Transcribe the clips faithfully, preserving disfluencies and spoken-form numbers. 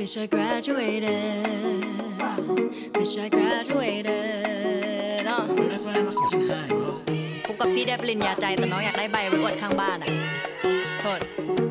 Bitch I graduated Bitch I graduated อ่ะพบกับพี่ได้ปริญญาใจแต่น้องอยากได้ใบไว้อวดข้างบ้านอ่ะโทษ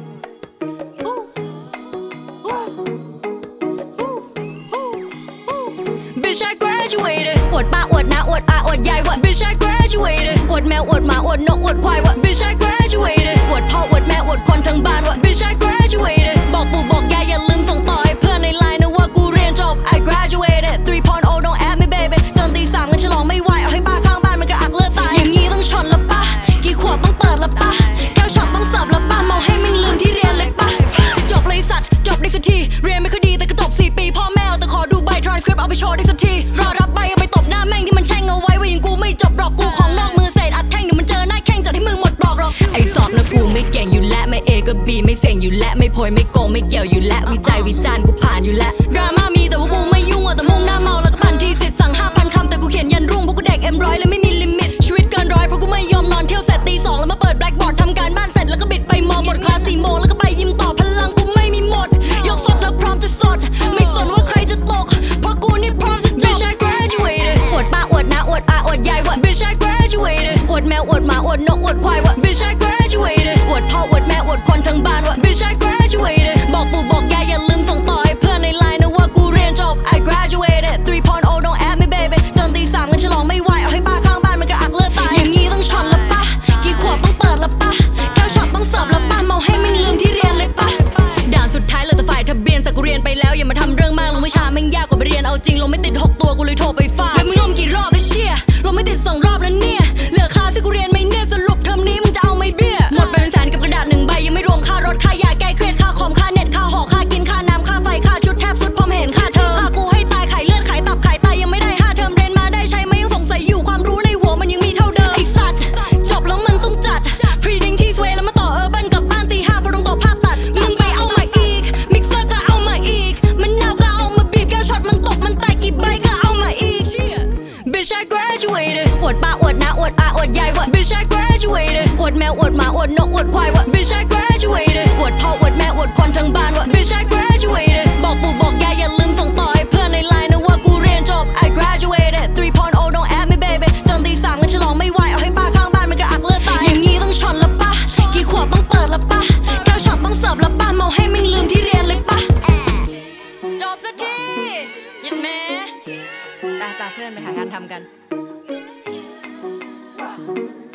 Bitch I graduated อวดป้าอวดน้าอวดอาอวดยายว่า Bitch I graduated อวดแมวอวดหมาอวดนกอวดควายว่า Bitch I graduated อวดพ่ออวดแม่อวดคนทั้งบ้านว่า Bitch I graduated บอกปู่บอกยายอย่าลืมส่งต่อให้เพื่อนในไลน์นะว่ากูเรียนจบ I graduated สาม point โอ don't add me baby จนตีสามกันฉลองไม่ไหวเอาให้บ้าข้างบ้านมันกระอักเลือดตายอย่างงี้ต้องชนละปะกี่ขวบต้องเปิดละปะแก้วช็อตต้องเสิร์ฟละปะเมาให้มึงลืมที่เรียนเลยปะจบเลยสัตว์จบได้สักทีเรียนไม่ค่อยดีแต่ก็จบสี่ปีพ่อแม่แต่ขอดูใบ transcript เอาไปโชว์ได้สักทีรอรับใบเอาไปตบหน้าแม่งที่มันแช่งเอาไว้ว่าอย่างกูไม่จบหรอกกูของนอกมือเศษอัดแท่งเดี๋ยวมันเจอหน้าแข้งจัดให้มึงหมดปลอกหรอกไอ้สอบนะกูไม่เก่งอยู่แล้วไม่เอก็บีไม่เสี่ยงอยู่แล้วไม่โพยไม่โกงไม่เกี่ยวอยู่แล้ววิจัยวิจารณ์กูผ่านอยู่แล้วดราม่ามีแต่ว่ากูไม่ยุ่งอะแต่มุ่งหน้าเมาแล้วก็ปั่นทีสิทธิ์สั่งห้าพันคำแต่กูเขียนยันรุ่งเพราะกูแดกเอ็มร้อยและไม่มีลิมิตชีวิตเกินร้อยเพราะกูไม่ยอมนอนเที่ยวเสร็จตีสองแล้วมาเปิดแบล็คบอร์ดทำการบ้านเสร็จแล้วก็บิดไปมองหมดคลาสสี่โมงแล้วก็ไปยิมต่อพลังกูไม่มีหมดยกสดแล้วพร้อมจะสดไม่สนว่าใครจะตกเพราะกูนี่พร้อมจะจบ Bitch I graduated อวดป้าอวดน้าอวดอาอวดยายว่า Bitch I graduated อวดแมวอวดหมาอวดนกอวดควายว่า Bitch I graduated อวดพ่ออวดแม่อวดคนทั้งบ้านว่า Bitch I graduated บอกปู่บอกยายอย่าลืมส่งต่อให้เพื่อนในไลน์นะว่ากูเรียนจบ I graduated สาม point โอ don't add me baby จนตีสามกันฉลองไม่ไหวเอาให้บ้าข้างบ้านมันกระอักเลือดตายอย่างงี้ต้องชนละปะกี่ขวบต้องเปิดละปะแก้วช็อตต้องเสิร์ฟละปะเมาให้มึงลืมที่เรียนเลยปะด่านสุดท้ายเหลือแต่ฝ่ายทะเบียนจากกูเรียนไปแล้วอย่ามาทำเรื่องมากลงวิชาแม่งยากกว่าไปเรียนเอาจริงลงไม่ติดหกตัวกูเลยโทรไปฟาดแล้วมึงลงกี่รอบไอ้เชี่ยลงไม่ติดสองรอบแล้วเนี่ยเหลือคลาสที่กูเรียนไม่เนี่ยสรุปเทอมนี้มึงจะเอาไม่เบี้ยหมดไปเป็นแสนกับกระดาษหนึ่งใบยังไม่รวมค่ารถค่ายาแก้เครียดค่าคอมค่าเน็ตค่าหอค่ากินค่าน้ำค่าไฟค่าชุดแทบสุดพอมเห็นค่าเธอค่ากูให้ตายไข่เลือดไข่ตับไข่ไตยังไม่ได้ห้าเทอมเรียนมาได้ใช้ไหมยังสงสัยอยู่ความรู้ในหัวมันยังมีเท่าเดิมไอ้สัตว์จบแล้วมันต้องจัด Pre-ding ที่สเวแล้วมาต่อเออร์บันกลับบ้านตีห้าพอต้องต่อภาพตัดมึงไปเอามาอีกมิกเซอร์ก็เอามาอีกมันนาวก็เอามาบีบแก้วช็อตมันตกมันแตกกี่ใบก็เอามาอีก Bitch I graduated อวดป้าอวดน้าอวดอาอวดยายว่า Bitch I graduated อวดแมวอวดหมาอวดนกอวดควายว่า Bitch I graduated อวดพ่ออวดแม่อวดคนทั้งบ้านว่า Bitch I graduated บอกปู่บอกยายอย่าลืมส่งต่อให้เพื่อนในไลน์นะว่ากูเรียนจบ I graduated สาม point โอ don't add me baby จนตีสามกันฉลองไม่ไหวเอาให้บ้าข้างบ้านมันกระอักเลือดตายอย่างงี้ต้องชนละปะกี่ขวบต้องเปิดละปะแก้วช็อตต้องเสิร์ฟละปะเมาให้มึงลืมที่เรียนเลยปะจบสักทียินแม่ไปๆเพื่อนไปหางานทำกัน